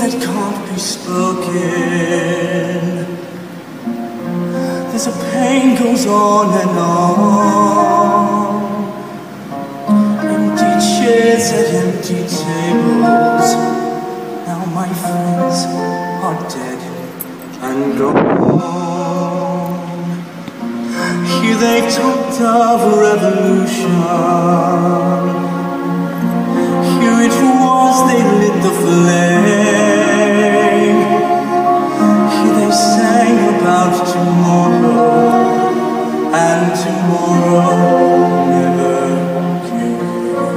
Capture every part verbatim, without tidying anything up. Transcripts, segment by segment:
that can't be spoken. There's a pain goes on and on. Empty chairs at empty tables. Now my friends are dead and gone. Here they've talked of revolution. Here it was they lit the flame. Here they sang about tomorrow, and tomorrow never came.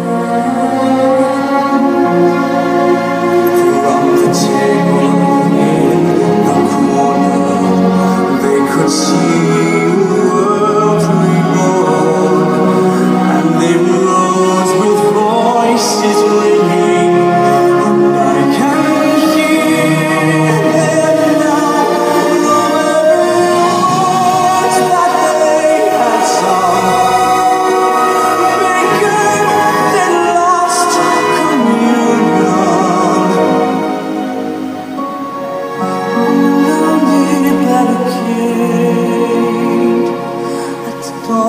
From the table in the corner, they could see the world reborn, and they rose with voices ringing, and I can hear them now. The words that they had sung became their last communion. Lonely barricade at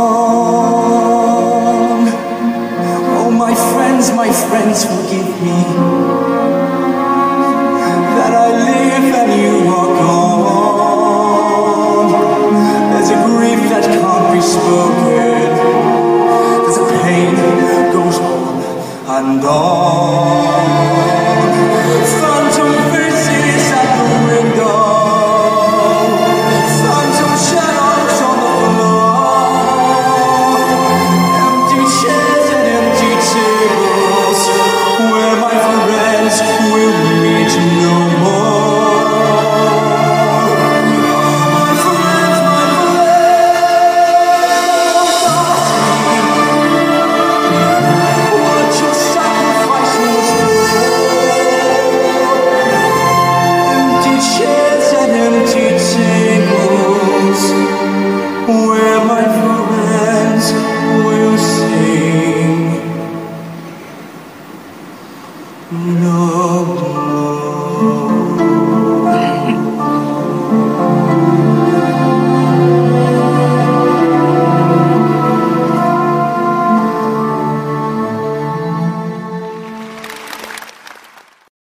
dawn. Oh, my friends, my friends, forgive me that I live and you are gone. There's a grief that can't be spoken. There's a pain that goes on and on.